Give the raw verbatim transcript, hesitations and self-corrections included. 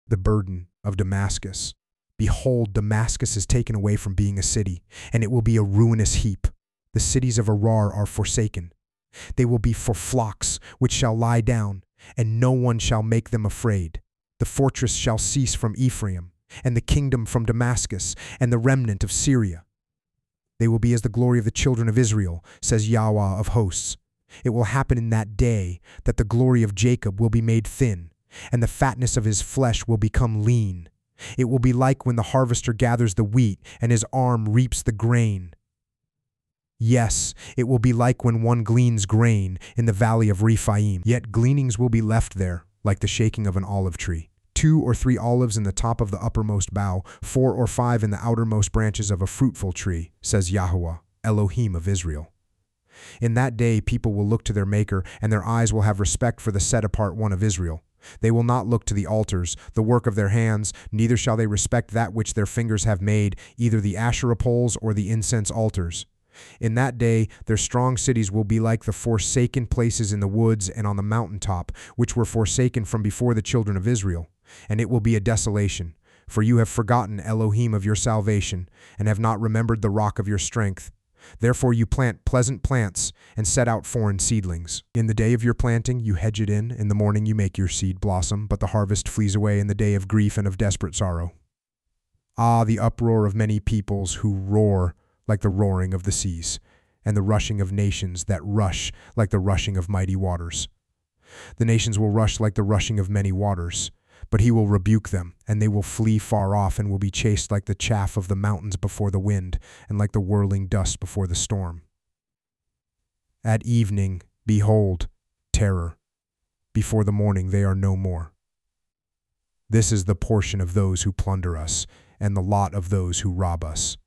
the burden of Damascus. Behold, Damascus is taken away from being a city, and it will be a ruinous heap. The cities of Arar are forsaken. They will be for flocks which shall lie down, and no one shall make them afraid. The fortress shall cease from Ephraim, and the kingdom from Damascus, and the remnant of Syria. They will be as the glory of the children of Israel, says Yahweh of hosts. It will happen in that day that the glory of Jacob will be made thin, and the fatness of his flesh will become lean. It will be like when the harvester gathers the wheat, and his arm reaps the grain. Yes, it will be like when one gleans grain in the valley of Rephaim. Yet gleanings will be left there, like the shaking of an olive tree. Two or three olives in the top of the uppermost bough, four or five in the outermost branches of a fruitful tree, says Yahweh, Elohim of Israel. In that day people will look to their Maker, and their eyes will have respect for the set-apart one of Israel. They will not look to the altars, the work of their hands, neither shall they respect that which their fingers have made, either the Asherah poles or the incense altars. In that day their strong cities will be like the forsaken places in the woods and on the mountaintop, which were forsaken from before the children of Israel. And it will be a desolation, for you have forgotten Elohim of your salvation, and have not remembered the rock of your strength. Therefore you plant pleasant plants, and set out foreign seedlings. In the day of your planting you hedge it in, in the morning you make your seed blossom, but the harvest flees away in the day of grief and of desperate sorrow. Ah, the uproar of many peoples who roar like the roaring of the seas, and the rushing of nations that rush like the rushing of mighty waters. The nations will rush like the rushing of many waters, but he will rebuke them, and they will flee far off, and will be chased like the chaff of the mountains before the wind, and like the whirling dust before the storm. At evening, behold, terror. Before the morning they are no more. This is the portion of those who plunder us, and the lot of those who rob us.